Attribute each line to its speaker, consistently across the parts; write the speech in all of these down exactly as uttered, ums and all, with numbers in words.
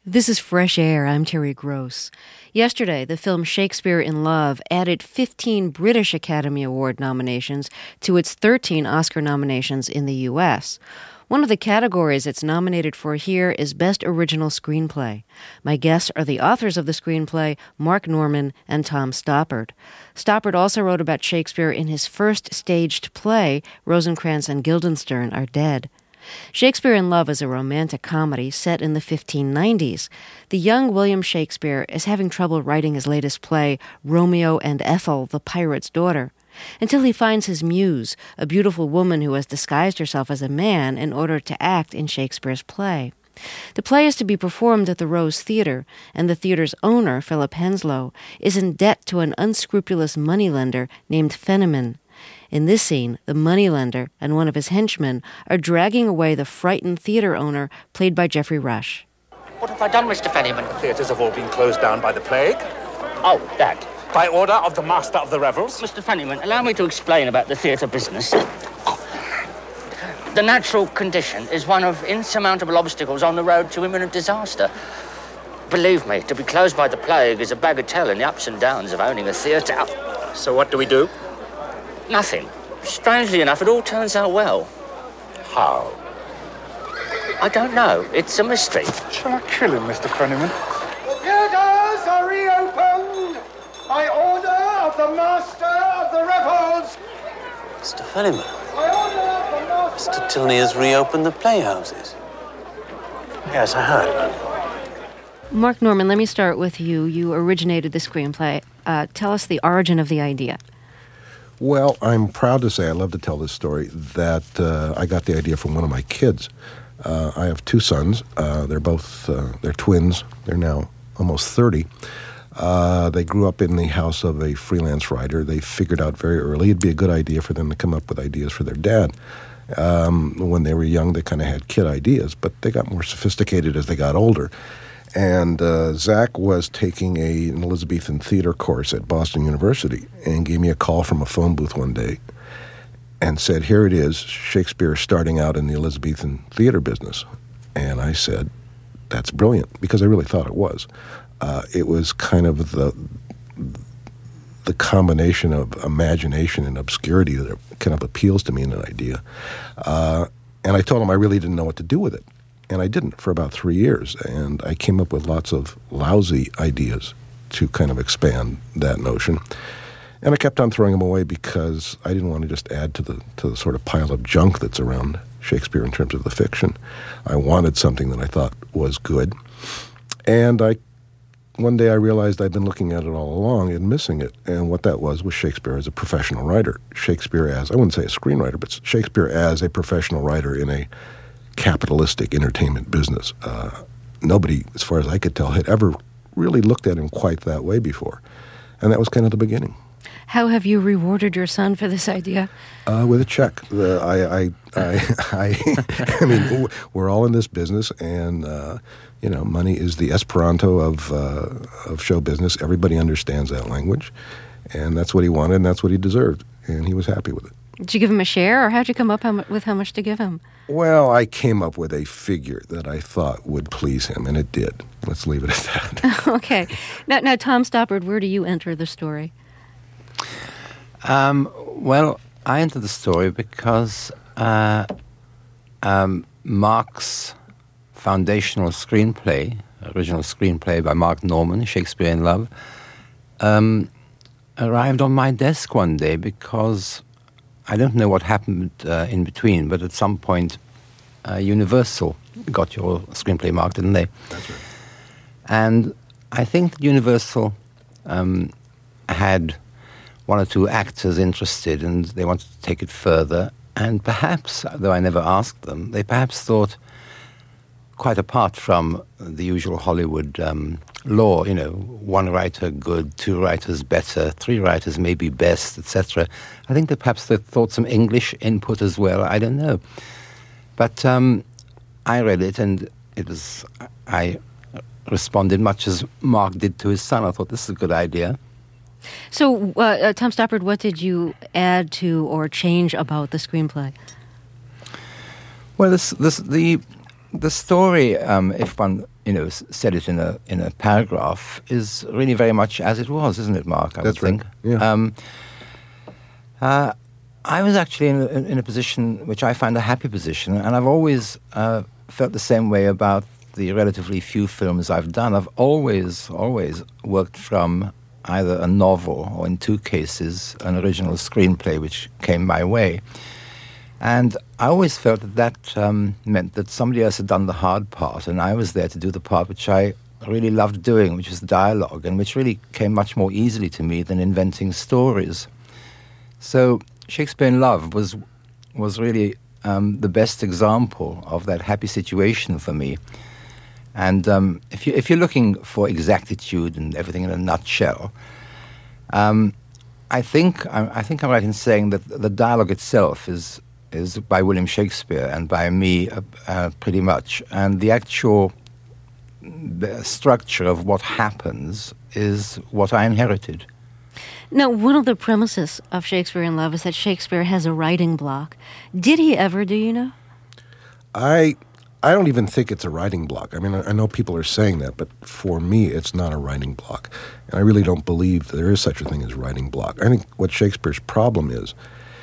Speaker 1: This is Fresh Air. I'm Terry Gross. Yesterday, the film Shakespeare in Love added fifteen British Academy Award nominations to its thirteen Oscar nominations in the U S. One of the categories it's nominated for here is Best Original Screenplay. My guests are the authors of the screenplay, Mark Norman and Tom Stoppard. Stoppard also wrote about Shakespeare in his first staged play, Rosencrantz and Guildenstern Are Dead. Shakespeare in Love is a romantic comedy set in the fifteen nineties. The young William Shakespeare is having trouble writing his latest play, Romeo and Ethel, the Pirate's Daughter, until he finds his muse, a beautiful woman who has disguised herself as a man in order to act in Shakespeare's play. The play is to be performed at the Rose Theatre, and the theatre's owner, Philip Henslowe, is in debt to an unscrupulous moneylender named Fenimore. In this scene, the moneylender and one of his henchmen are dragging away the frightened theater owner, played by Geoffrey Rush.
Speaker 2: What have I done, Mister Fenimore?
Speaker 3: The theatres have all been closed down by the plague.
Speaker 2: Oh, that.
Speaker 3: By order of the Master of the Revels.
Speaker 2: Mister Fenimore, allow me to explain about the theatre business. The natural condition is one of insurmountable obstacles on the road to imminent disaster. Believe me, to be closed by the plague is a bagatelle in the ups and downs of owning a theatre.
Speaker 3: So what do we do?
Speaker 2: Nothing. Strangely enough, it all turns out well.
Speaker 3: How?
Speaker 2: I don't know. It's a mystery.
Speaker 4: Shall I kill him, Mister Fenimore?
Speaker 5: The theatres are reopened by order of the Master of the Revels.
Speaker 6: Mister Fenimore,
Speaker 5: By order of the Master...
Speaker 6: Mister Tilney has reopened the playhouses.
Speaker 3: Yes, I heard.
Speaker 1: Mark Norman, let me start with you. You originated the screenplay. Uh, tell us the origin of the idea.
Speaker 7: Well, I'm proud to say, I love to tell this story, that uh, I got the idea from one of my kids. Uh, I have two sons. Uh, they're both, uh, they're twins. They're now almost thirty. Uh, they grew up in the house of a freelance writer. They figured out very early it'd be a good idea for them to come up with ideas for their dad. Um, when they were young, they kind of had kid ideas, but they got more sophisticated as they got older. And uh, Zach was taking a, an Elizabethan theater course at Boston University and gave me a call from a phone booth one day and said, here it is, Shakespeare starting out in the Elizabethan theater business. And I said, that's brilliant, because I really thought it was. Uh, it was kind of the the combination of imagination and obscurity that kind of appeals to me in an idea. Uh, and I told him I really didn't know what to do with it. And I didn't for about three years. And I came up with lots of lousy ideas to kind of expand that notion. And I kept on throwing them away because I didn't want to just add to the to the sort of pile of junk that's around Shakespeare in terms of the fiction. I wanted something that I thought was good. And I one day I realized I'd been looking at it all along and missing it. And what that was was Shakespeare as a professional writer. Shakespeare as, I wouldn't say a screenwriter, but Shakespeare as a professional writer in a capitalistic entertainment business. Uh, nobody, as far as I could tell, had ever really looked at him quite that way before. And that was kind of the beginning.
Speaker 1: How have you rewarded your son for this idea?
Speaker 7: Uh, with a check. The, I, I, I, I, I mean, we're all in this business, and uh, you know, money is the Esperanto of uh, of show business. Everybody understands that language, and that's what he wanted, and that's what he deserved, and he was happy with it.
Speaker 1: Did you give him a share, or how'd you come up how mu- with how much to give him?
Speaker 7: Well, I came up with a figure that I thought would please him, and it did. Let's leave it at that.
Speaker 1: Okay. Now, now, Tom Stoppard, where do you enter the story?
Speaker 6: Um, well, I entered the story because uh, um, Mark's foundational screenplay, original screenplay by Mark Norman, Shakespeare in Love, um, arrived on my desk one day because I don't know what happened uh, in between, but at some point uh, Universal got your screenplay, Mark, didn't they?
Speaker 7: That's right.
Speaker 6: And I think that Universal um, had one or two actors interested, and they wanted to take it further. And perhaps, though I never asked them, they perhaps thought, quite apart from the usual Hollywood um, law, you know, one writer good, two writers better, three writers maybe best, et cetera. I think that perhaps they thought some English input as well. I don't know. But um, I read it, and it was, I responded much as Mark did to his son. I thought, this is a good idea.
Speaker 1: So, uh, uh, Tom Stoppard, what did you add to or change about the screenplay?
Speaker 6: Well, this, this, the the story, um, if one you know s- said it in a in a paragraph, is really very much as it was, isn't it, Mark? I
Speaker 7: That's
Speaker 6: would think.
Speaker 7: right. Yeah.
Speaker 6: Um, uh, I was actually in a, in a position which I find a happy position, and I've always uh, felt the same way about the relatively few films I've done. I've always, always worked from either a novel or, in two cases, an original screenplay which came my way. And I always felt that that um, meant that somebody else had done the hard part, and I was there to do the part which I really loved doing, which was dialogue, and which really came much more easily to me than inventing stories. So Shakespeare in Love was was really um, the best example of that happy situation for me. And um, if you if you're looking for exactitude and everything in a nutshell, um, I think I, I think I'm right in saying that the dialogue itself is is by William Shakespeare and by me uh, uh, pretty much, and the actual the structure of what happens is what I inherited.
Speaker 1: Now, one of the premises of Shakespeare in Love is that Shakespeare has a writing block. Did he ever, do you know?
Speaker 7: I I don't even think it's a writing block. I mean, I, I know people are saying that, but for me, it's not a writing block. And I really don't believe there is such a thing as writing block. I think what Shakespeare's problem is,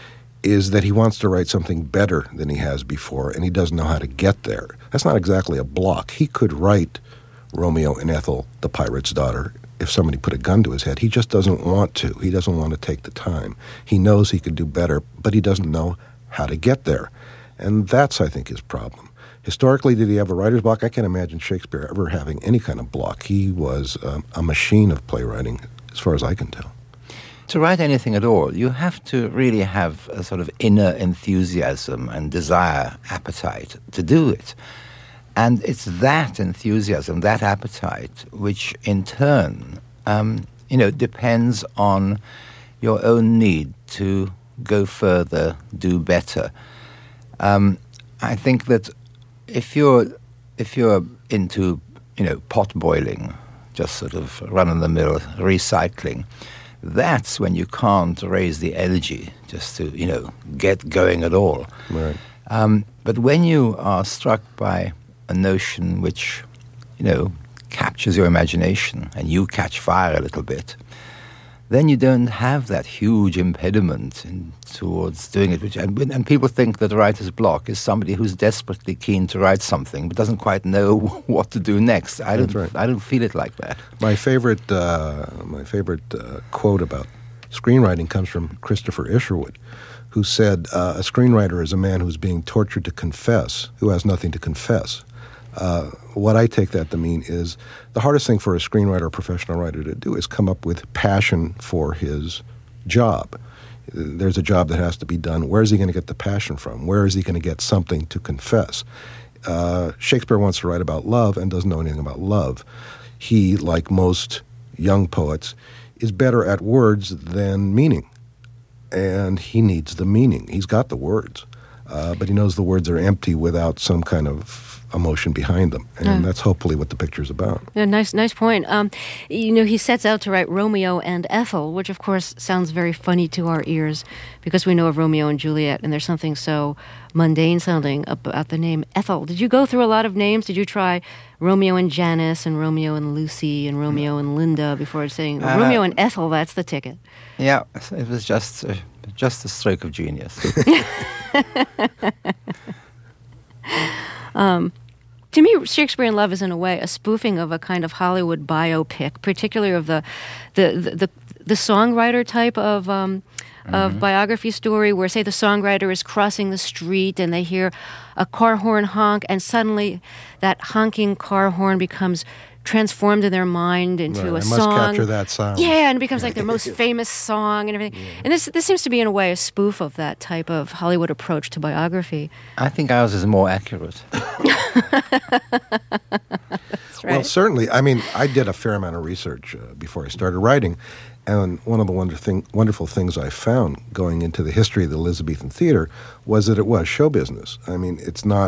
Speaker 7: is that he wants to write something better than he has before, and he doesn't know how to get there. That's not exactly a block. He could write Romeo and Ethel, the pirate's daughter, if somebody put a gun to his head. He just doesn't want to. He doesn't want to take the time. He knows he could do better, but he doesn't know how to get there. And that's, I think, his problem. Historically, did he have a writer's block? I can't imagine Shakespeare ever having any kind of block. He was um, a machine of playwriting, as far as I can tell.
Speaker 6: To write anything at all, you have to really have a sort of inner enthusiasm and desire, appetite to do it. And it's that enthusiasm, that appetite, which in turn, um, you know, depends on your own need to go further, do better. Um, I think that if you're if you're into, you know, pot boiling, just sort of run-of-the-mill recycling, that's when you can't raise the energy just to, you know, get going at all.
Speaker 7: Right.
Speaker 6: Um, but when you are struck by a notion which, you know, captures your imagination and you catch fire a little bit, then you don't have that huge impediment in, towards doing it. Which, and, and people think that a writer's block is somebody who's desperately keen to write something but doesn't quite know what to do next. I
Speaker 7: That's
Speaker 6: don't.
Speaker 7: right.
Speaker 6: I don't feel it like that.
Speaker 7: My favorite, uh, my favorite uh, quote about screenwriting comes from Christopher Isherwood, who said, uh, "A screenwriter is a man who's being tortured to confess, who has nothing to confess." Uh, what I take that to mean is the hardest thing for a screenwriter or professional writer to do is come up with passion for his job. There's a job that has to be done. Where is he going to get the passion from? Where is he going to get something to confess? Uh, Shakespeare wants to write about love and doesn't know anything about love. He, like most young poets, is better at words than meaning. And he needs the meaning. He's got the words. Uh, but he knows the words are empty without some kind of emotion behind them. And
Speaker 1: Yeah.
Speaker 7: that's hopefully what the picture's about.
Speaker 1: Yeah, nice, nice point. Um, you know, he sets out to write Romeo and Ethel, which of course sounds very funny to our ears because we know of Romeo and Juliet, and there's something so mundane sounding about the name Ethel. Did you go through a lot of names? Did you try Romeo and Janice and Romeo and Lucy and Romeo and Linda before saying
Speaker 6: Uh,
Speaker 1: Romeo and Ethel? That's the ticket.
Speaker 6: Yeah, it was just uh, just a stroke of genius.
Speaker 1: um, to me, Shakespeare in Love is in a way a spoofing of a kind of Hollywood biopic, particularly of the the the, the, the songwriter type of um, mm-hmm. of biography story, where say the songwriter is crossing the street and they hear a car horn honk, and suddenly that honking car horn becomes transformed in their mind into
Speaker 7: Right,
Speaker 1: a
Speaker 7: I
Speaker 1: song.
Speaker 7: must capture that sound.
Speaker 1: Yeah, and it becomes like their most famous song and everything. Yeah. And this this seems to be in a way a spoof of that type of Hollywood approach to biography.
Speaker 6: I think ours is more accurate.
Speaker 1: That's right.
Speaker 7: Well, certainly. I mean, I did a fair amount of research uh, before I started writing, and one of the wonder thing, wonderful things I found going into the history of the Elizabethan theater was that it was show business. I mean, it's not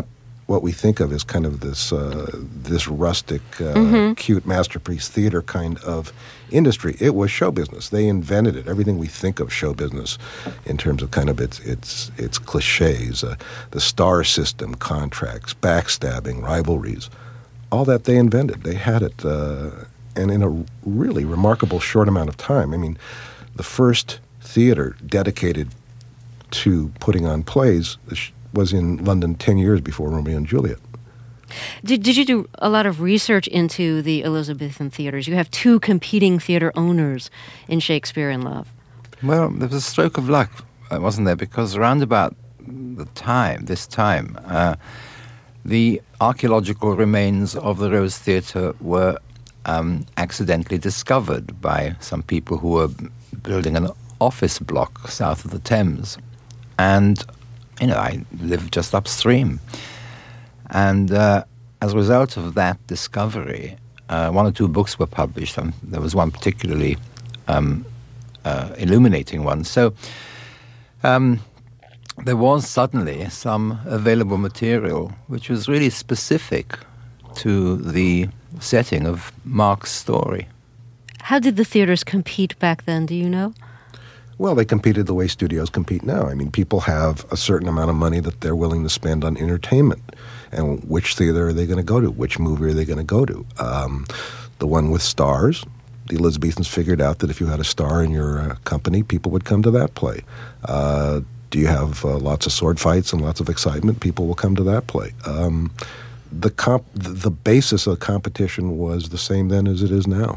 Speaker 7: what we think of as kind of this uh, this rustic, uh,
Speaker 1: Mm-hmm.
Speaker 7: cute masterpiece theater kind of industry. It was show business. They invented it. Everything we think of show business in terms of kind of its its its cliches, uh, the star system, contracts, backstabbing, rivalries, all that they invented. They had it, uh, and in a really remarkable short amount of time. I mean, the first theater dedicated to putting on plays was in London ten years before Romeo and Juliet.
Speaker 1: Did, did you do a lot of research into the Elizabethan theaters? You have two competing theater owners in Shakespeare in Love.
Speaker 6: Well, there was a stroke of luck, uh, wasn't there? Because around about the time, this time, uh, the archaeological remains of the Rose Theatre were um, accidentally discovered by some people who were building an office block south of the Thames. And, you know, I lived just upstream. And uh, as a result of that discovery, uh, one or two books were published, and there was one particularly um, uh, illuminating one. So um, there was suddenly some available material which was really specific to the setting of Mark's story.
Speaker 1: How did the theaters compete back then, do you know?
Speaker 7: Well, they competed the way studios compete now. I mean, people have a certain amount of money that they're willing to spend on entertainment. And which theater are they going to go to? Which movie are they going to go to? Um, the one with stars, the Elizabethans figured out that if you had a star in your uh, company, people would come to that play. Uh, do you have uh, lots of sword fights and lots of excitement? People will come to that play. Um, the comp- the basis of competition was the same then as it is now.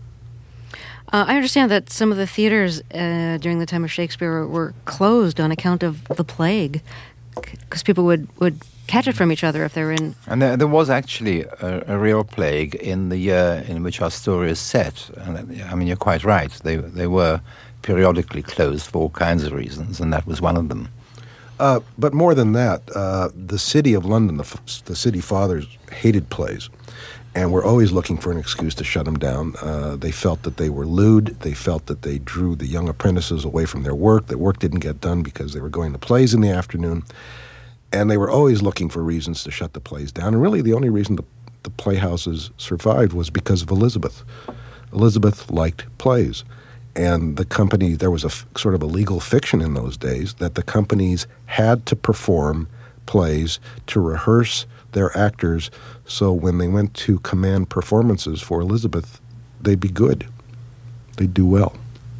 Speaker 1: Uh, I understand that some of the theaters uh, during the time of Shakespeare were closed on account of the plague, because people would, would catch it from each other if they were in...
Speaker 6: And there, there was actually a, a real plague in the year in which our story is set. And, I mean, you're quite right. They, they were periodically closed for all kinds of reasons, and that was one of them.
Speaker 7: Uh, but more than that, uh, the city of London, the, f- the city fathers hated plays. And were always looking for an excuse to shut them down. Uh, they felt that they were lewd. They felt that they drew the young apprentices away from their work. That work didn't get done because they were going to plays in the afternoon. And they were always looking for reasons to shut the plays down. And really the only reason the, the playhouses survived was because of Elizabeth. Elizabeth liked plays. And the company, there was a f- sort of a legal fiction in those days that the companies had to perform plays to rehearse their actors, so when they went to command performances for Elizabeth, they'd be good. They'd do well.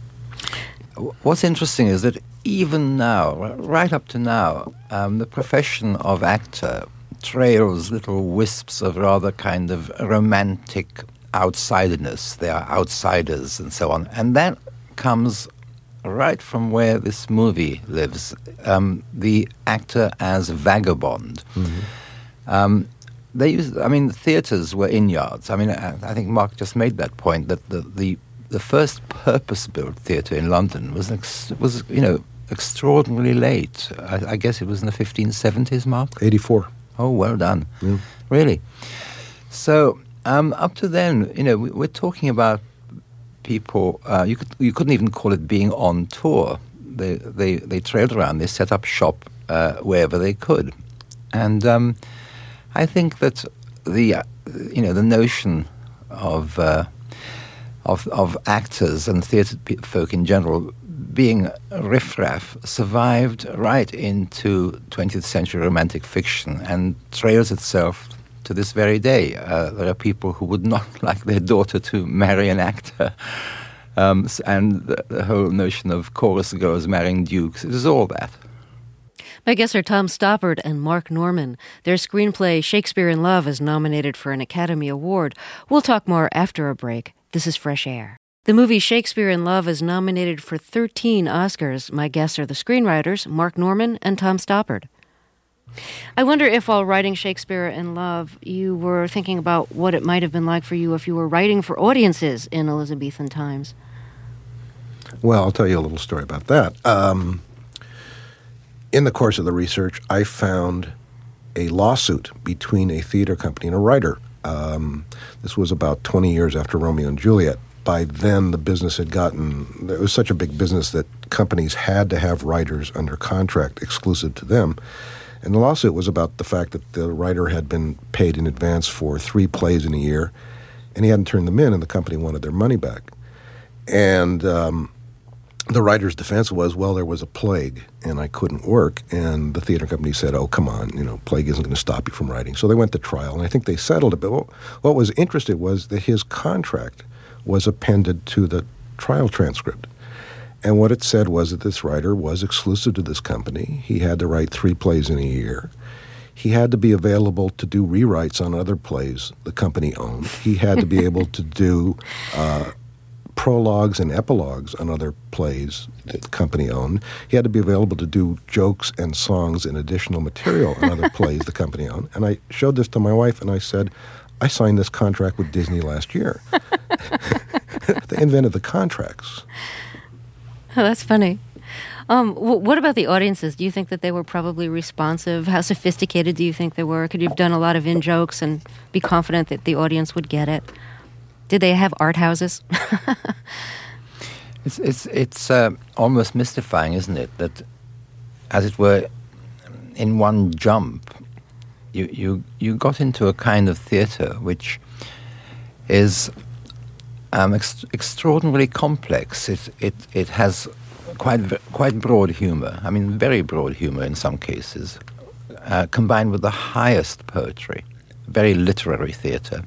Speaker 6: What's interesting is that even now, right up to now, um, the profession of actor trails little wisps of rather kind of romantic outsiderness. They are outsiders and so on. And that comes right from where this movie lives. Um, the actor as vagabond.
Speaker 7: Mm-hmm.
Speaker 6: Um, they used, I mean, theatres were inn yards. I mean, I, I think Mark just made that point that the the, the first purpose-built theatre in London was ex, was you know extraordinarily late. I, I guess it was in the fifteen seventies, Mark.
Speaker 7: eighty-four.
Speaker 6: Oh, well done.
Speaker 7: Yeah.
Speaker 6: Really. So um, up to then, you know, we, we're talking about people. Uh, you could you couldn't even call it being on tour. They they they trailed around. They set up shop uh, wherever they could, and. Um, I think that the uh, you know the notion of uh, of of actors and theatre folk in general being riffraff survived right into twentieth century romantic fiction and trails itself to this very day. Uh, there are people who would not like their daughter to marry an actor, um, and the, the whole notion of chorus girls marrying dukes. It is all that.
Speaker 1: My guests are Tom Stoppard and Mark Norman. Their screenplay, Shakespeare in Love, is nominated for an Academy Award. We'll talk more after a break. This is Fresh Air. The movie Shakespeare in Love is nominated for thirteen Oscars. My guests are the screenwriters, Mark Norman and Tom Stoppard. I wonder if while writing Shakespeare in Love, you were thinking about what it might have been like for you if you were writing for audiences in Elizabethan times.
Speaker 7: Well, I'll tell you a little story about that. Um... In the course of the research, I found a lawsuit between a theater company and a writer. Um, this was about twenty years after Romeo and Juliet. By then, the business had gotten, it was such a big business that companies had to have writers under contract exclusive to them. And the lawsuit was about the fact that the writer had been paid in advance for three plays in a year, and he hadn't turned them in, and the company wanted their money back. And um, the writer's defense was, well, there was a plague, and I couldn't work. And the theater company said, oh, come on, you know, plague isn't going to stop you from writing. So they went to trial, and I think they settled it. But what, what was interesting was that his contract was appended to the trial transcript. And what it said was that this writer was exclusive to this company. He had to write three plays in a year. He had to be available to do rewrites on other plays the company owned. He had to be able to do uh, prologues and epilogues on other plays that the company owned. He had to be available to do jokes and songs and additional material on other plays the company owned. And I showed this to my wife, and I said, I signed this contract with Disney last year. They invented the contracts.
Speaker 1: Oh, that's funny. Um, w- what about the audiences? Do you think that they were probably responsive? How sophisticated do you think they were? Could you have done a lot of in-jokes and be confident that the audience would get it? Did they have art houses?
Speaker 6: it's it's it's uh, almost mystifying, isn't it? That, as it were, in one jump, you you you got into a kind of theatre which is Um, ex- extraordinarily complex. It it it has quite quite broad humour. I mean, very broad humour in some cases, uh, combined with the highest poetry, very literary theatre.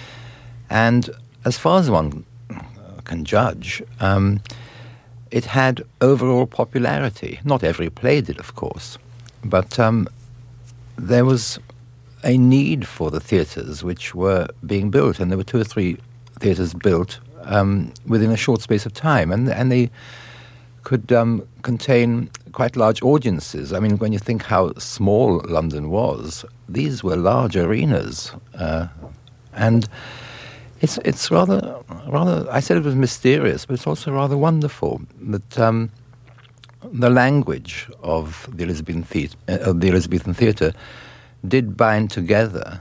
Speaker 6: And as far as one can judge, um, it had overall popularity. Not every play did, of course, but um, there was a need for the theatres which were being built, and there were two or three theatres built um, within a short space of time, and and they could um, contain quite large audiences. I mean, when you think how small London was, these were large arenas, uh, and it's it's rather rather. I said it was mysterious, but it's also rather wonderful that um, the language of the Elizabethan theatre, uh, of the Elizabethan theatre, did bind together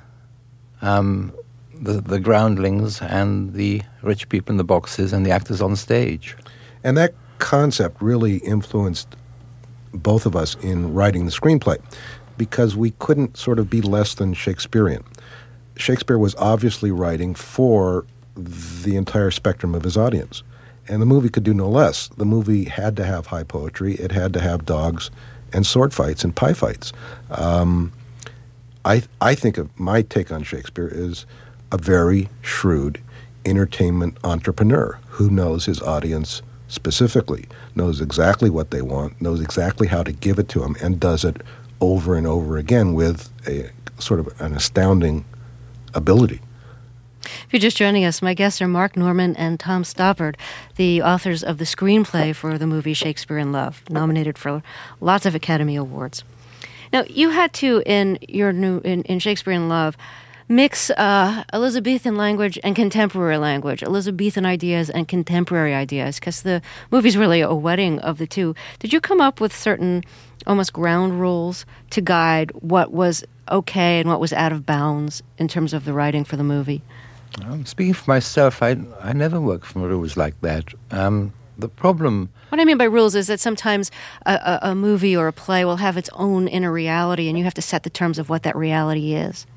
Speaker 6: Um, The, the groundlings and the rich people in the boxes and the actors on stage.
Speaker 7: And that concept really influenced both of us in writing the screenplay, because we couldn't sort of be less than Shakespearean. Shakespeare was obviously writing for the entire spectrum of his audience, and the movie could do no less. The movie had to have high poetry. It had to have dogs and sword fights and pie fights. Um, I, I think of my take on Shakespeare is a very shrewd entertainment entrepreneur who knows his audience specifically, knows exactly what they want, knows exactly how to give it to them, and does it over and over again with a sort of an astounding ability.
Speaker 1: If you're just joining us, my guests are Mark Norman and Tom Stoppard, the authors of the screenplay for the movie Shakespeare in Love, nominated for lots of Academy Awards. Now, you had to, in your new in, in Shakespeare in Love, mix uh, Elizabethan language and contemporary language, Elizabethan ideas and contemporary ideas, because the movie's really a wedding of the two. Did you come up with certain almost ground rules to guide what was okay and what was out of bounds in terms of the writing for the movie?
Speaker 6: Um, speaking for myself, I I never work from rules like that. Um, the problem...
Speaker 1: What I mean by rules is that sometimes a, a, a movie or a play will have its own inner reality, and you have to set the terms of what that reality is.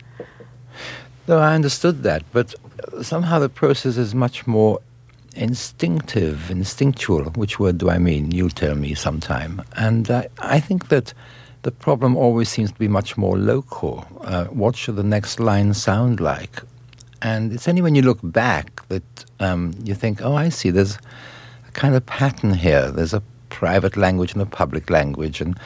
Speaker 6: No, I understood that, but somehow the process is much more instinctive, instinctual. Which word do I mean? You'll tell me sometime. And I, I think that the problem always seems to be much more local. Uh, what should the next line sound like? And it's only when you look back that um, you think, oh, I see, there's a kind of pattern here. There's a private language and a public language. And,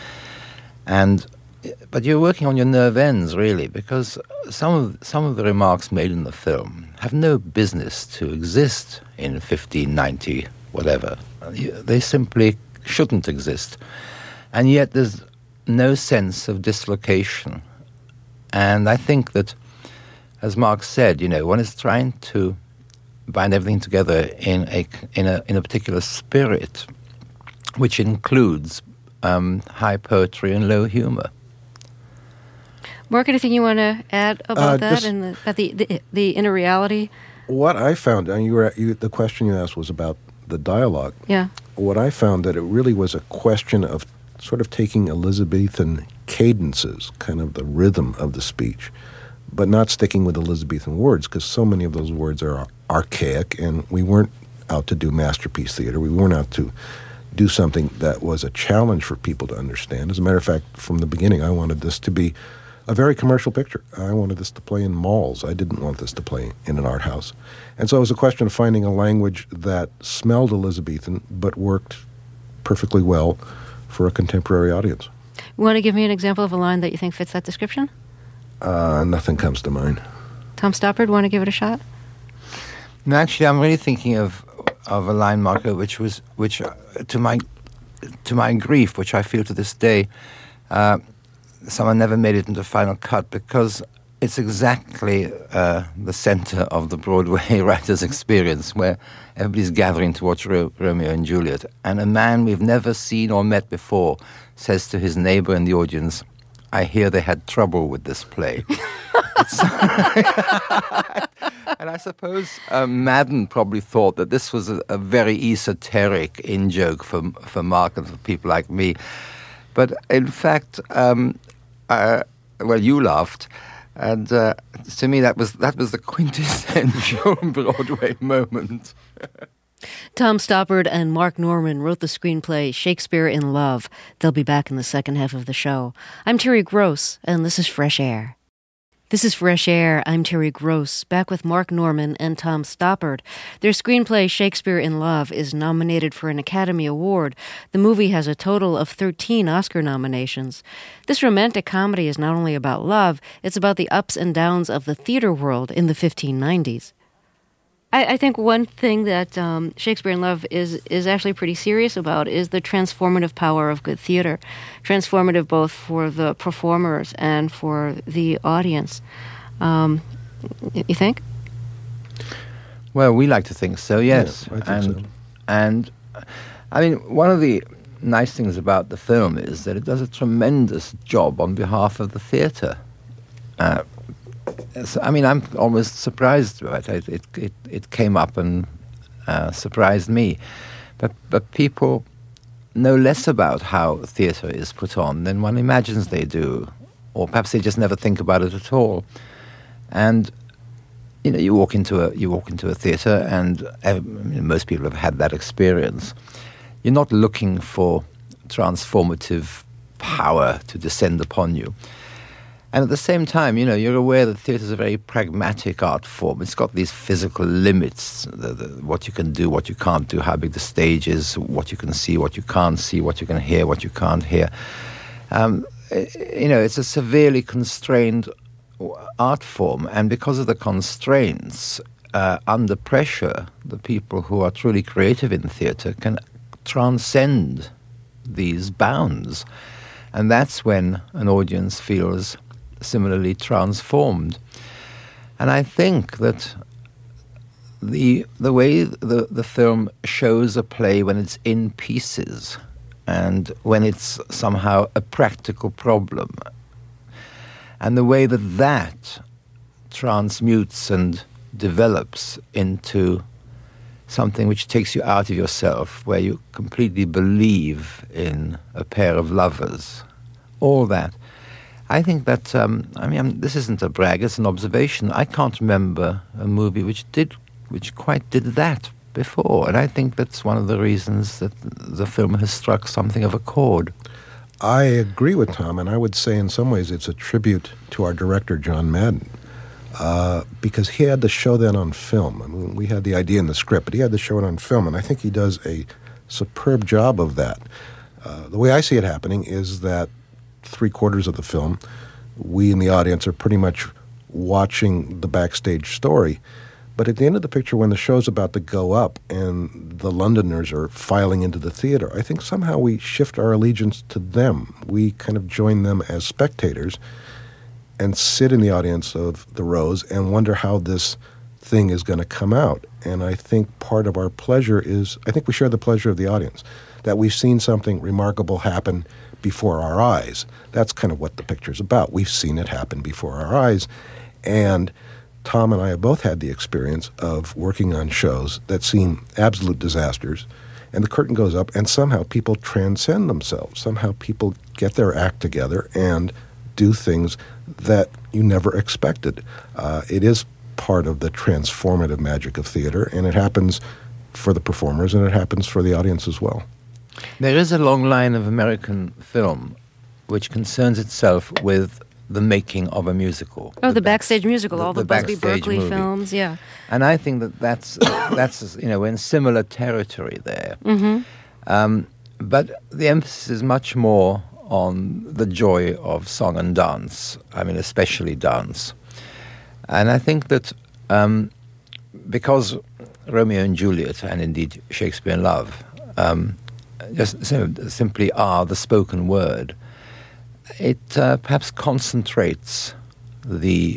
Speaker 6: and but you're working on your nerve ends, really, because some of, some of the remarks made in the film have no business to exist in fifteen ninety, whatever. They simply shouldn't exist. And yet there's no sense of dislocation. And I think that, as Mark said, you know, one is trying to bind everything together in a in a in a particular spirit, which includes um, high poetry and low humor.
Speaker 1: Mark, anything you want to add about
Speaker 7: uh,
Speaker 1: that
Speaker 7: just,
Speaker 1: and the, about the, the the inner reality?
Speaker 7: What I found, and you were you, the question you asked was about the dialogue.
Speaker 1: Yeah.
Speaker 7: What I found that it really was a question of sort of taking Elizabethan cadences, kind of the rhythm of the speech, but not sticking with Elizabethan words, because so many of those words are archaic, and we weren't out to do masterpiece theater. We weren't out to do something that was a challenge for people to understand. As a matter of fact, from the beginning, I wanted this to be a very commercial picture. I wanted this to play in malls. I didn't want this to play in an art house. And so it was a question of finding a language that smelled Elizabethan, but worked perfectly well for a contemporary audience.
Speaker 1: You want to give me an example of a line that you think fits that description?
Speaker 7: Uh, nothing comes to mind.
Speaker 1: Tom Stoppard, want to give it a shot?
Speaker 6: No, actually, I'm really thinking of of a line, Marco, which was which uh, to my to my grief, which I feel to this day, uh, someone never made it into the final cut, because it's exactly uh, the center of the Broadway writer's experience, where everybody's gathering to watch Ro- Romeo and Juliet, and a man we've never seen or met before says to his neighbor in the audience, "I hear they had trouble with this play." And I suppose uh, Madden probably thought that this was a, a very esoteric in-joke for for Mark and for people like me. But in fact, um, uh, well, you laughed, and uh, to me that was that was the quintessential Broadway moment.
Speaker 1: Tom Stoppard and Mark Norman wrote the screenplay Shakespeare in Love. They'll be back in the second half of the show. I'm Terry Gross, and this is Fresh Air. This is Fresh Air. I'm Terry Gross, back with Mark Norman and Tom Stoppard. Their screenplay, Shakespeare in Love, is nominated for an Academy Award. The movie has a total of thirteen Oscar nominations. This romantic comedy is not only about love, it's about the ups and downs of the theater world in the fifteen nineties. I, I think one thing that um, Shakespeare in Love is is actually pretty serious about is the transformative power of good theater. Transformative both for the performers and for the audience. Um, you think?
Speaker 6: Well, we like to think so, yes.
Speaker 7: Yeah, I think
Speaker 6: and,
Speaker 7: so.
Speaker 6: And, I mean, one of the nice things about the film is that it does a tremendous job on behalf of the theatre. Uh, So, I mean, I'm almost surprised by it. It, it, it, it came up and uh, surprised me. But, but people know less about how theatre is put on than one imagines they do. Or perhaps they just never think about it at all. And, you know, you walk into a, you walk into a theatre, and uh, I mean, most people have had that experience. You're not looking for transformative power to descend upon you. And at the same time, you know, you're aware that theatre is a very pragmatic art form. It's got these physical limits, the, the, what you can do, what you can't do, how big the stage is, what you can see, what you can't see, what you can hear, what you can't hear. Um, you know, it's a severely constrained art form. And because of the constraints, uh, under pressure, the people who are truly creative in theatre can transcend these bounds. And that's when an audience feels similarly transformed. And I think that the the way the, the film shows a play when it's in pieces and when it's somehow a practical problem, and the way that that transmutes and develops into something which takes you out of yourself, where you completely believe in a pair of lovers, all that. I think that, um, I mean, I'm, this isn't a brag, it's an observation. I can't remember a movie which did, which quite did that before. And I think that's one of the reasons that the film has struck something of a chord.
Speaker 7: I agree with Tom, and I would say in some ways it's a tribute to our director, John Madden, uh, because he had to show that on film. I mean, we had the idea in the script, but he had to show it on film, and I think he does a superb job of that. Uh, the way I see it happening is that three quarters of the film, we in the audience are pretty much watching the backstage story. But at the end of the picture, when the show's about to go up and the Londoners are filing into the theater, I think somehow we shift our allegiance to them. We kind of join them as spectators and sit in the audience of the rows and wonder how this thing is going to come out. And I think part of our pleasure is, I think we share the pleasure of the audience, that we've seen something remarkable happen before our eyes. That's kind of what the picture's about. We've seen it happen before our eyes. And Tom and I have both had the experience of working on shows that seem absolute disasters and the curtain goes up, and somehow people transcend themselves. Somehow people get their act together and do things that you never expected. Uh, it is part of the transformative magic of theater, and it happens for the performers, and it happens for the audience as well.
Speaker 6: There is a long line of American film which concerns itself with the making of a musical.
Speaker 1: Oh, the, the backstage musical,
Speaker 6: the,
Speaker 1: all the,
Speaker 6: the
Speaker 1: Busby
Speaker 6: backstage
Speaker 1: Berkeley
Speaker 6: movie.
Speaker 1: films, yeah.
Speaker 6: And I think that that's, that's you know, we're in similar territory there.
Speaker 1: Mm-hmm.
Speaker 6: Um, but the emphasis is much more on the joy of song and dance, I mean, especially dance. And I think that um, because Romeo and Juliet, and indeed Shakespeare in Love, um, just sim- simply are the spoken word, it uh, perhaps concentrates the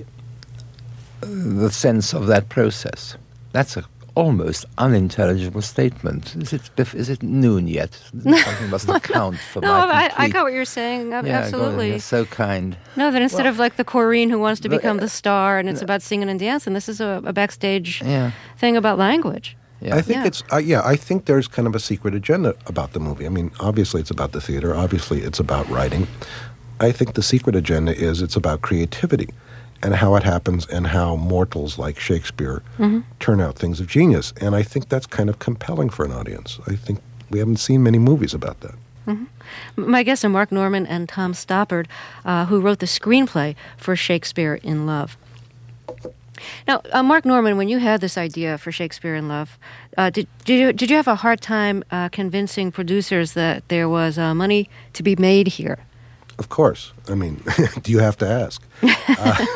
Speaker 6: the sense of that process. That's a almost unintelligible statement. Is it is it noon yet? Something must account for
Speaker 1: no,
Speaker 6: my
Speaker 1: I,
Speaker 6: complete...
Speaker 1: I got what you're saying.
Speaker 6: Yeah,
Speaker 1: Absolutely.
Speaker 6: You're so kind.
Speaker 1: No, that instead
Speaker 6: Well,
Speaker 1: of like the Corinne who wants to
Speaker 6: but,
Speaker 1: become
Speaker 6: uh,
Speaker 1: the star and it's about singing and dancing, this is a, a backstage
Speaker 6: Yeah.
Speaker 1: thing about language.
Speaker 6: Yeah.
Speaker 7: I think
Speaker 1: Yeah.
Speaker 7: it's uh, yeah. I think there's kind of a secret agenda about the movie. I mean, obviously it's about the theater. Obviously it's about writing. I think the secret agenda is it's about creativity and how it happens and how mortals like Shakespeare
Speaker 1: Mm-hmm.
Speaker 7: turn out things of genius. And I think that's kind of compelling for an audience. I think we haven't seen many movies about that.
Speaker 1: My guests are Mark Norman and Tom Stoppard, uh, who wrote the screenplay for Shakespeare in Love. Now, uh, Mark Norman, when you had this idea for Shakespeare in Love, uh, did, did, you, did you have a hard time uh, convincing producers that there was uh, money to be made here?
Speaker 7: Of course. I mean, do you have to ask? uh,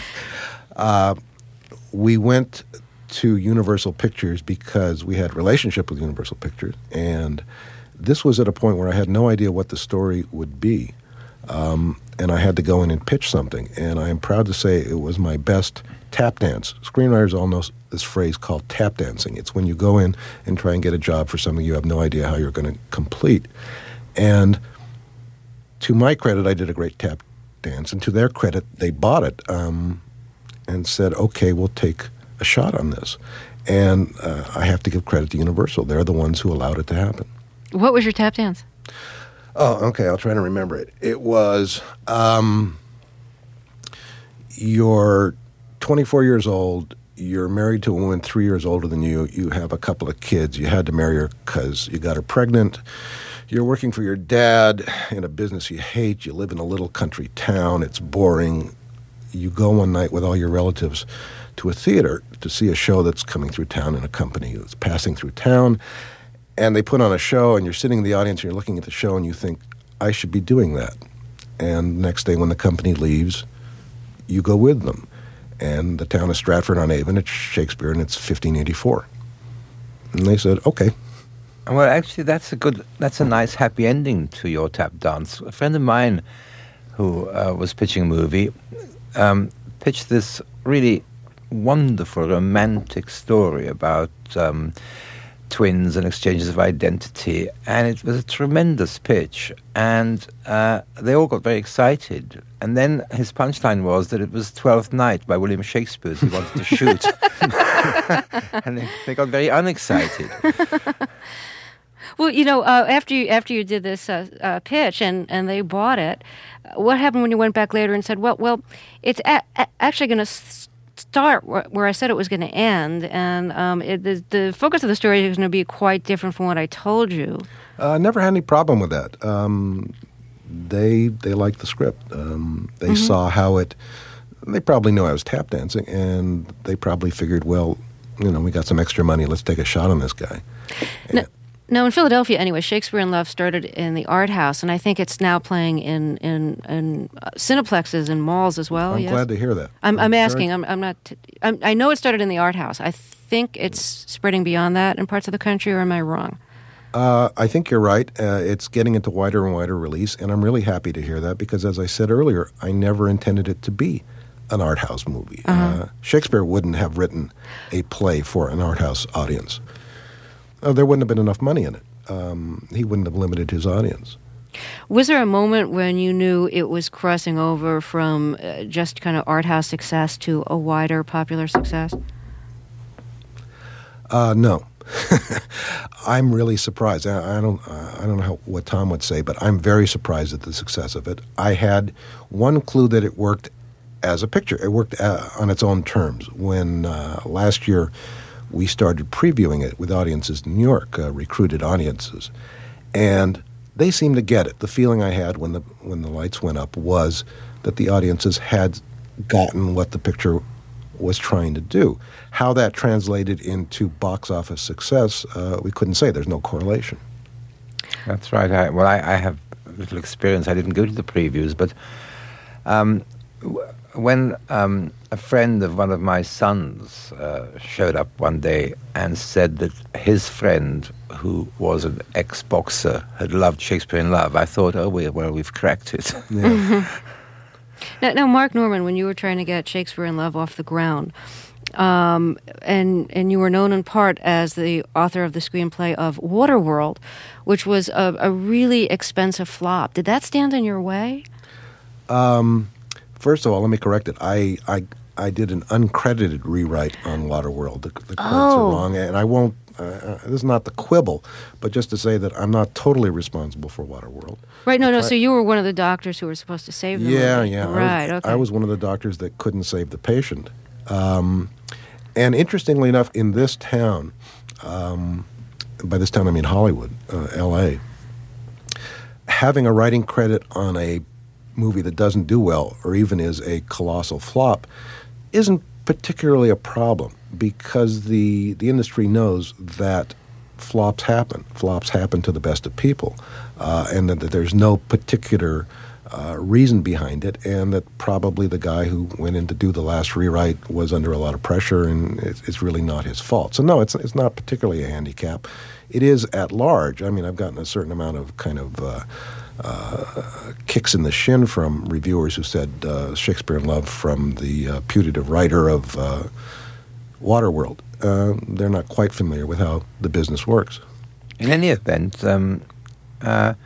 Speaker 7: uh, we went to Universal Pictures because we had a relationship with Universal Pictures, and this was at a point where I had no idea what the story would be, um, and I had to go in and pitch something, and I am proud to say it was my best tap dance. Screenwriters all know this phrase called tap dancing. It's when you go in and try and get a job for something you have no idea how you're going to complete. And to my credit, I did a great tap dance, and to their credit, they bought it um, and said, okay, we'll take a shot on this. And uh, I have to give credit to Universal. They're the ones who allowed it to happen.
Speaker 1: What was your tap dance?
Speaker 7: Oh, okay, I'll try to remember it. It was, um, you're twenty-four years old, you're married to a woman three years older than you, you have a couple of kids, you had to marry her because you got her pregnant. You're working for your dad in a business you hate. You live in a little country town. It's boring. You go one night with all your relatives to a theater to see a show that's coming through town in a company that's passing through town. And they put on a show, and you're sitting in the audience, and you're looking at the show, and you think, I should be doing that. And next day when the company leaves, you go with them. And the town is Stratford-on-Avon. It's Shakespeare, and it's fifteen eighty-four. And they said, okay.
Speaker 6: Well, actually, that's a good, that's a nice happy ending to your tap dance. A friend of mine who uh, was pitching a movie um, pitched this really wonderful, romantic story about um, twins and exchanges of identity, and it was a tremendous pitch, and uh, they all got very excited. And then his punchline was that it was Twelfth Night by William Shakespeare he wanted to shoot. And they, they got very unexcited.
Speaker 1: Well, you know, uh, after you after you did this uh, uh, pitch and, and they bought it, what happened when you went back later and said, well, well, it's a- a- actually going to s- start where, where I said it was going to end, and um, it, the, the focus of the story is going to be quite different from what I told you.
Speaker 7: I uh, never had any problem with that. Um, they they liked the script. Um, they
Speaker 1: Mm-hmm.
Speaker 7: saw how it. They probably knew I was tap dancing, and they probably figured, well, you know, we got some extra money. Let's take a shot on this guy.
Speaker 1: No,
Speaker 7: And-
Speaker 1: Now, in Philadelphia, anyway, Shakespeare in Love started in the Art House, and I think it's now playing in in, in uh, cineplexes and malls as well.
Speaker 7: I'm
Speaker 1: yes?
Speaker 7: glad to hear that.
Speaker 1: I'm, I'm
Speaker 7: very-
Speaker 1: asking. I'm, I'm not. T- I'm, I know it started in the Art House. I think it's spreading beyond that in parts of the country, or am I wrong?
Speaker 7: Uh, I think you're right. Uh, it's getting into wider and wider release, and I'm really happy to hear that because, as I said earlier, I never intended it to be an art house movie.
Speaker 1: Uh-huh.
Speaker 7: Uh, Shakespeare wouldn't have written a play for an art house audience. Uh, there wouldn't have been enough money in it. Um, he wouldn't have limited his audience.
Speaker 1: Was there a moment when you knew it was crossing over from uh, just kind of art house success to a wider popular success?
Speaker 7: Uh, no. I'm really surprised. I, I don't. Uh, I don't know how, what Tom would say, but I'm very surprised at the success of it. I had one clue that it worked as a picture. It worked uh, on its own terms. When uh, last year we started previewing it with audiences in New York, uh, recruited audiences, and they seemed to get it. The feeling I had when the when the lights went up was that the audiences had gotten what the picture was trying to do. How that translated into box office success, uh, we couldn't say. There's no correlation.
Speaker 6: That's right. I, well, I, I have little experience. I didn't go to the previews, but um, w- when um, a friend of one of my sons uh, showed up one day and said that his friend, who was an ex-boxer, had loved Shakespeare in Love, I thought, oh, well, well we've cracked it.
Speaker 7: Yeah.
Speaker 1: Now, now, Mark Norman, when you were trying to get Shakespeare in Love off the ground, um, and and you were known in part as the author of the screenplay of Waterworld, which was a, a really expensive flop. Did that stand in your way?
Speaker 7: Um, first of all, let me correct it. I I, I did an uncredited rewrite on Waterworld. The, the credits
Speaker 1: Oh.
Speaker 7: are wrong, and I won't. Uh, this is not the quibble, but just to say that I'm not totally responsible for Waterworld.
Speaker 1: Right, no, no,
Speaker 7: I-
Speaker 1: so you were one of the doctors who were supposed to save the
Speaker 7: Yeah,
Speaker 1: movie.
Speaker 7: yeah. I was-
Speaker 1: Right, okay.
Speaker 7: I was one of the doctors that couldn't save the patient. Um, and interestingly enough, in this town, um, by this town I mean Hollywood, uh, L A, having a writing credit on a movie that doesn't do well or even is a colossal flop isn't particularly a problem because the the industry knows that flops happen. Flops happen to the best of people, uh, and that, that there's no particular uh, reason behind it, and that probably the guy who went in to do the last rewrite was under a lot of pressure, and it's, it's really not his fault. So no, it's it's not particularly a handicap. It is at large. I mean, I've gotten a certain amount of kind of uh, uh, kicks in the shin from reviewers who said uh, Shakespeare in Love from the uh, putative writer of uh, Waterworld. Uh, they're not quite familiar with how the business works.
Speaker 6: In any event, um, uh,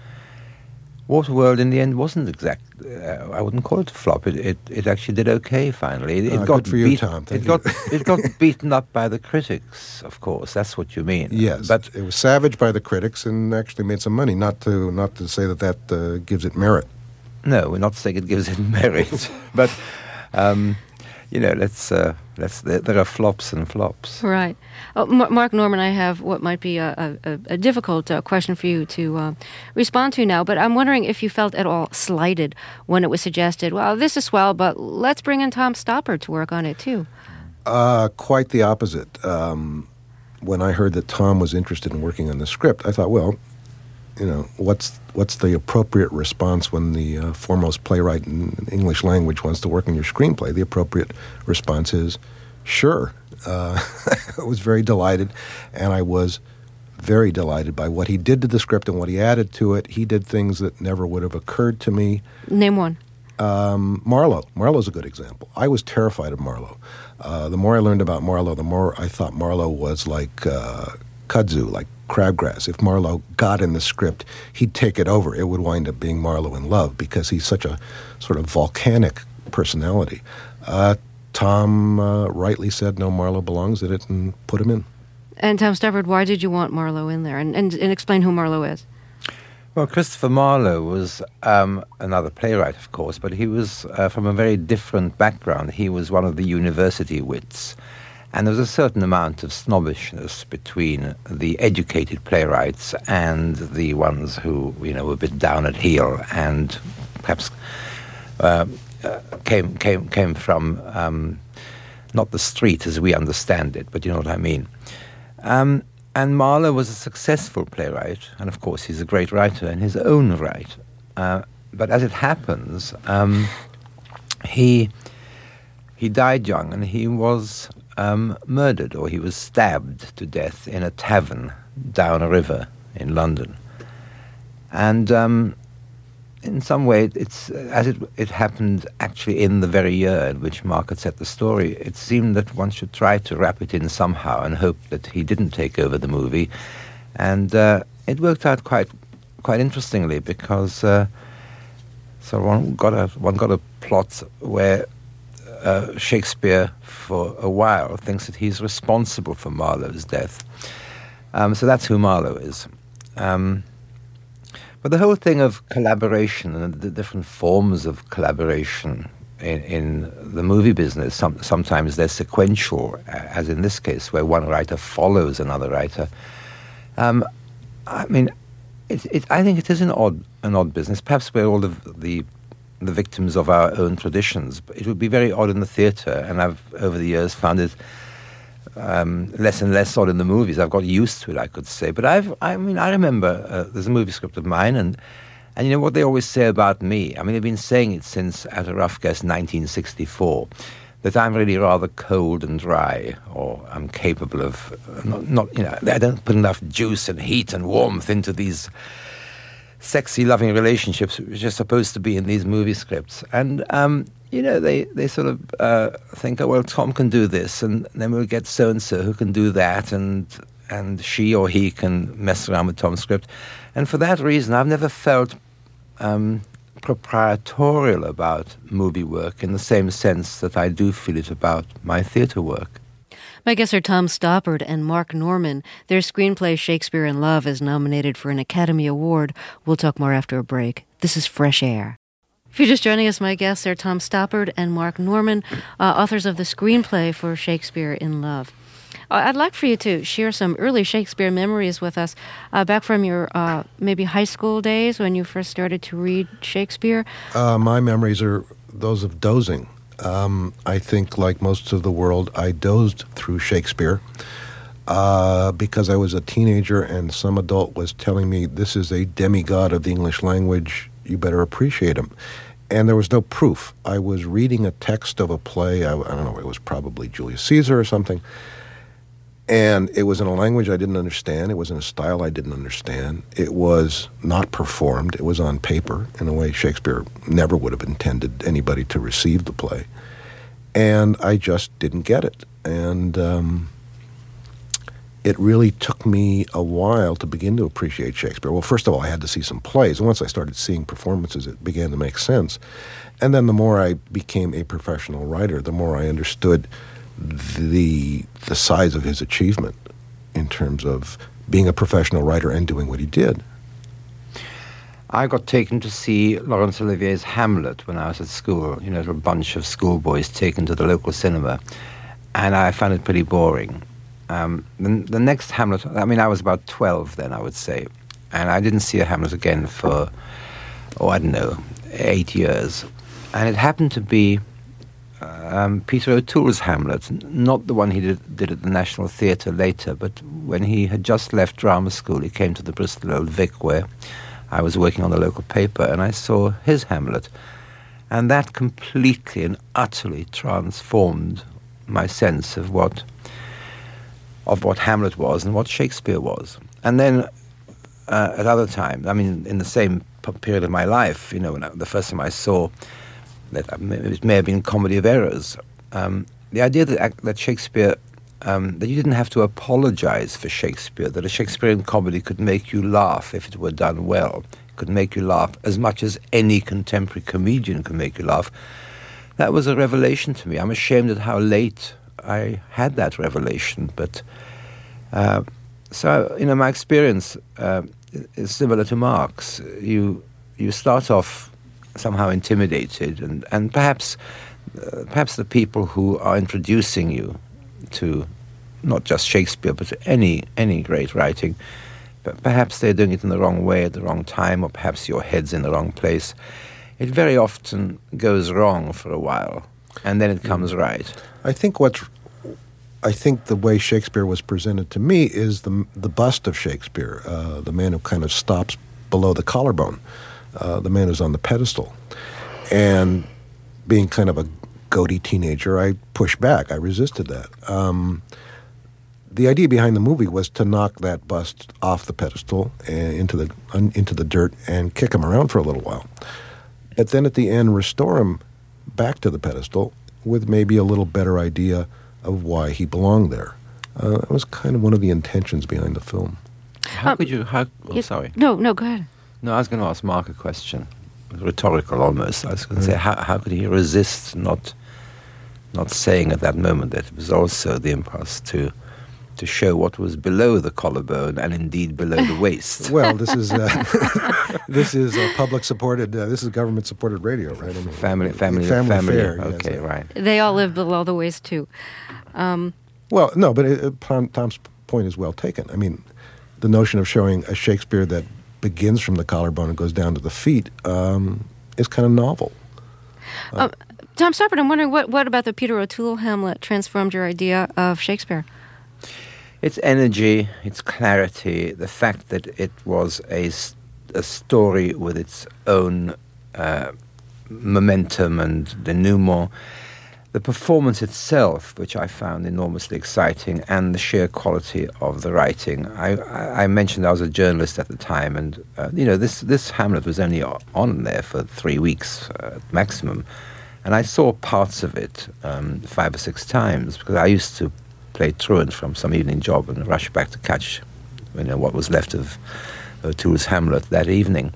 Speaker 6: Waterworld in the end wasn't exact. Uh, I wouldn't call it a flop. It it, it actually did okay finally. It, it
Speaker 7: Ah,
Speaker 6: got
Speaker 7: good for you,
Speaker 6: beat-
Speaker 7: Tom. Thank
Speaker 6: it
Speaker 7: you.
Speaker 6: got it got beaten up by the critics. Of course, that's what you mean.
Speaker 7: Yes,
Speaker 6: but
Speaker 7: it was savaged by the critics and actually made some money. Not to not to say that that uh, gives it merit.
Speaker 6: no, we're not saying it gives it merit. but um, you know, let's uh, let's. There, there are flops and flops.
Speaker 1: Right. Oh, M- Mark Norman, I have what might be a, a, a difficult uh, question for you to uh, respond to now, but I'm wondering if you felt at all slighted when it was suggested, well, this is swell, but let's bring in Tom Stoppard to work on it too.
Speaker 7: Uh, quite the opposite. Um, when I heard that Tom was interested in working on the script, I thought, well, you know, what's what's the appropriate response when the uh, foremost playwright in English language wants to work on your screenplay? The appropriate response is, sure. Uh, I was very delighted, and I was very delighted by what he did to the script and what he added to it. He did things that never would have occurred to me.
Speaker 1: Name one.
Speaker 7: Um, Marlowe. Marlowe's a good example. I was terrified of Marlowe. Uh, the more I learned about Marlowe, the more I thought Marlowe was like uh, kudzu, like crabgrass. If Marlowe got in the script, he'd take it over. It would wind up being Marlowe in Love because he's such a sort of volcanic personality. Uh, Tom uh, rightly said, no, Marlowe belongs in it, and put him in.
Speaker 1: And Tom Stoppard, why did you want Marlowe in there? And, and, and explain who Marlowe is.
Speaker 6: Well, Christopher Marlowe was um, another playwright, of course, but he was uh, from a very different background. He was one of the university wits. And there was a certain amount of snobbishness between the educated playwrights and the ones who, you know, were a bit down at heel and perhaps uh, uh, came came came from um, not the street as we understand it, but you know what I mean. Um, and Marlowe was a successful playwright, and of course he's a great writer in his own right. Uh, but as it happens, um, he he died young, and he was Um, murdered, or he was stabbed to death in a tavern down a river in London. And um, in some way, it's as it it happened actually in the very year in which Mark had set the story. It seemed that one should try to wrap it in somehow and hope that he didn't take over the movie. And uh, it worked out quite quite interestingly because uh, so one got a one got a plot where Uh, Shakespeare, for a while, thinks that he's responsible for Marlowe's death. Um, so that's who Marlowe is. Um, but the whole thing of collaboration and the different forms of collaboration in, in the movie business, some, sometimes they're sequential, as in this case, where one writer follows another writer. Um, I mean, it, it, I think it is an odd, an odd business. Perhaps we're all the, the the victims of our own traditions. But it would be very odd in the theatre, and I've over the years found it um, less and less odd in the movies. I've got used to it, I could say. But I've, I mean, I remember uh, there's a movie script of mine, and and you know what they always say about me. I mean, they've been saying it since, at a rough guess, nineteen sixty-four. That I'm really rather cold and dry, or I'm capable of not, not, you know, I don't put enough juice and heat and warmth into these sexy, loving relationships which are supposed to be in these movie scripts. And, um, you know, they, they sort of uh, think, oh, well, Tom can do this, and then we'll get so-and-so who can do that, and and she or he can mess around with Tom's script. And for that reason, I've never felt Um, proprietorial about movie work in the same sense that I do feel it about my theatre work.
Speaker 1: My guests are Tom Stoppard and Mark Norman. Their screenplay, Shakespeare in Love, is nominated for an Academy Award. We'll talk more after a break. This is Fresh Air. If you're just joining us, my guests are Tom Stoppard and Mark Norman, uh, authors of the screenplay for Shakespeare in Love. I'd like for you to share some early Shakespeare memories with us, uh, back from your uh, maybe high school days when you first started to read Shakespeare.
Speaker 7: Uh, my memories are those of dozing. Um, I think, like most of the world, I dozed through Shakespeare uh, because I was a teenager and some adult was telling me, this is a demigod of the English language, you better appreciate him. And there was no proof. I was reading a text of a play, I, I don't know, it was probably Julius Caesar or something, and it was in a language I didn't understand. It was in a style I didn't understand. It was not performed. It was on paper in a way Shakespeare never would have intended anybody to receive the play. And I just didn't get it. And um, it really took me a while to begin to appreciate Shakespeare. Well, first of all, I had to see some plays. And once I started seeing performances, it began to make sense. And then the more I became a professional writer, the more I understood the the size of his achievement in terms of being a professional writer and doing what he did.
Speaker 6: I got taken to see Laurence Olivier's Hamlet when I was at school. You know, a bunch of schoolboys taken to the local cinema, and I found it pretty boring. Um, the, the next Hamlet, I mean, I was about twelve then, I would say, and I didn't see a Hamlet again for, oh, I don't know, eight years. And it happened to be Um, Peter O'Toole's Hamlet, not the one he did, did at the National Theatre later, but when he had just left drama school, he came to the Bristol Old Vic, where I was working on the local paper, and I saw his Hamlet. And that completely and utterly transformed my sense of what of what Hamlet was and what Shakespeare was. And then uh, at other times, I mean, in the same period of my life, you know, when I, the first time I saw that it may have been Comedy of Errors. Um, the idea that that Shakespeare, um, that you didn't have to apologize for Shakespeare, that a Shakespearean comedy could make you laugh if it were done well, could make you laugh as much as any contemporary comedian can make you laugh, that was a revelation to me. I'm ashamed at how late I had that revelation, but uh, so, you know, my experience uh, is similar to Mark's. You, you start off somehow intimidated, and, and perhaps uh, perhaps the people who are introducing you to not just Shakespeare, but to any, any great writing, but perhaps they're doing it in the wrong way at the wrong time, or perhaps your head's in the wrong place. It very often goes wrong for a while, and then it comes right.
Speaker 7: I think what's I think the way Shakespeare was presented to me is the the bust of Shakespeare, uh, the man who kind of stops below the collarbone. Uh, the man who's on the pedestal. And being kind of a goaty teenager, I pushed back. I resisted that. Um, the idea behind the movie was to knock that bust off the pedestal and into the un, into the dirt and kick him around for a little while. But then at the end, restore him back to the pedestal with maybe a little better idea of why he belonged there. Uh, that was kind of one of the intentions behind the film.
Speaker 6: How
Speaker 1: Um,
Speaker 6: could you... How, oh,
Speaker 1: you-
Speaker 6: sorry.
Speaker 1: No, no, go ahead.
Speaker 6: No, I was going to ask Mark a question, rhetorical almost. I was going to say, how, how could he resist not not saying at that moment that it was also the impulse to to show what was below the collarbone and indeed below the waist.
Speaker 7: Well, this is uh, this is a public supported. Uh, this is government supported radio, right? I mean,
Speaker 6: family, family,
Speaker 7: family,
Speaker 6: family.
Speaker 7: Fair,
Speaker 6: Okay,
Speaker 7: yes.
Speaker 6: right.
Speaker 1: They all live below the waist, too. Um,
Speaker 7: Well, no, but it, it, Tom, Tom's point is well taken. I mean, the notion of showing a Shakespeare that begins from the collarbone and goes down to the feet um, is kind of novel. Uh,
Speaker 1: um, Tom Stoppard, I'm wondering, what, what about the Peter O'Toole Hamlet transformed your idea of Shakespeare?
Speaker 6: Its energy, its clarity, the fact that it was a, a story with its own uh, momentum and denouement, the performance itself, which I found enormously exciting, and the sheer quality of the writing. I, I, I mentioned I was a journalist at the time, and uh, you know this this Hamlet was only on there for three weeks uh, maximum, and I saw parts of it um, five or six times because I used to play truant from some evening job and rush back to catch, you know, what was left of O'Toole's Hamlet that evening.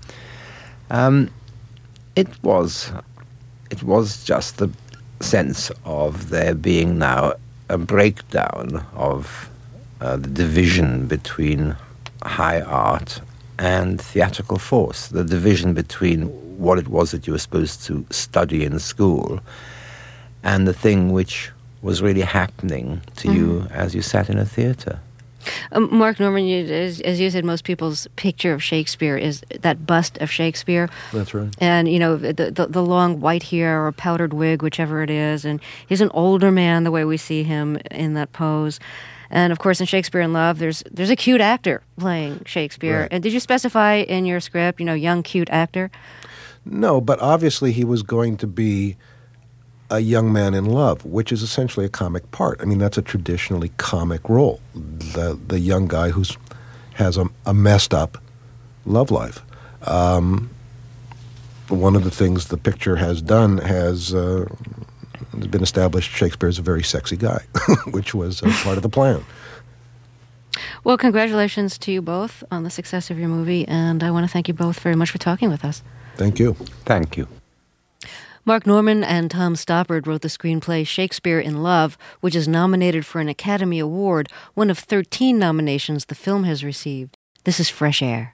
Speaker 6: Um, it was, it was just the sense of there being now a breakdown of uh, the division between high art and theatrical force, the division between what it was that you were supposed to study in school and the thing which was really happening to mm. you as you sat in a theater.
Speaker 1: Um, Mark Norman, you, as, as you said, most people's picture of Shakespeare is that bust of Shakespeare.
Speaker 7: That's right.
Speaker 1: And, you know, the, the, the long white hair or powdered wig, whichever it is. And he's an older man the way we see him in that pose. And, of course, in Shakespeare in Love, there's there's a cute actor playing Shakespeare.
Speaker 7: Right.
Speaker 1: And did you specify in your script, you know, young, cute actor?
Speaker 7: No, but obviously he was going to be a young man in love, which is essentially a comic part. I mean, that's a traditionally comic role. The the young guy who's has a, a messed up love life. Um, one of the things the picture has done has uh, been established Shakespeare is a very sexy guy, which was uh, part of the plan.
Speaker 1: Well, congratulations to you both on the success of your movie, and I want to thank you both very much for talking with us.
Speaker 7: Thank you.
Speaker 6: Thank you.
Speaker 1: Mark Norman and Tom Stoppard wrote the screenplay Shakespeare in Love, which is nominated for an Academy Award, one of thirteen nominations the film has received. This is Fresh Air.